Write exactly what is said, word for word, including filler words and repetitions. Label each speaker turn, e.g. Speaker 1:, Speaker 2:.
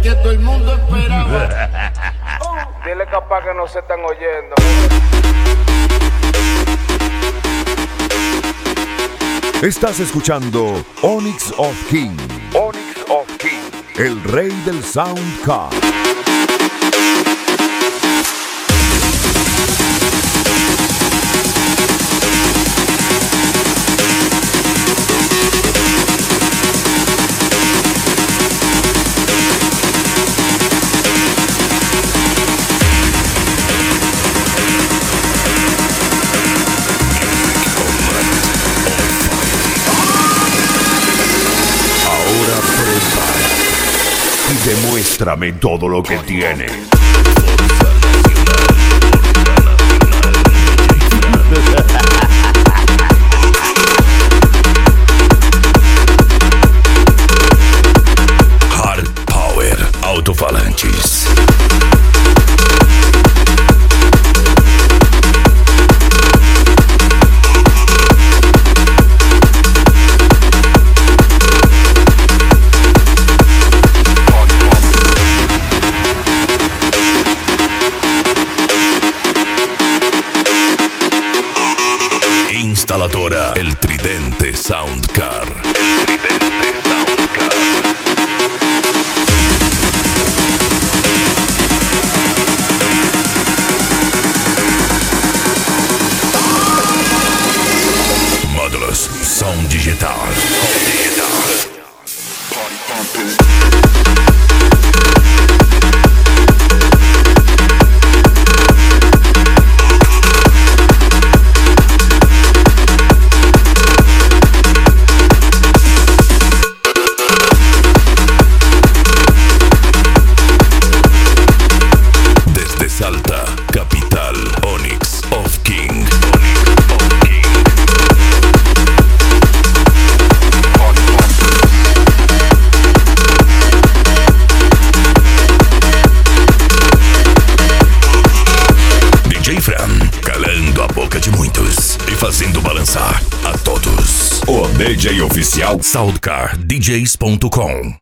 Speaker 1: que todo el mundo esperaba.
Speaker 2: Dile capaz que no se están oyendo.
Speaker 3: Estás escuchando Onyx of King.
Speaker 2: Onyx of King,
Speaker 3: El rey del Soundcar. Demuéstrame todo lo que tiene.
Speaker 4: Hard Power Autofalanges. Instaladora El Tridente Soundcar. El Tridente Soundcar. Módulos Sound Digital. Sound Digital. Party pumping. Salta, capital, Onyx of King. Onyx of King. D J Fran, calando a boca de muitos e fazendo balançar a todos. O D J oficial Soundcar D Js ponto com.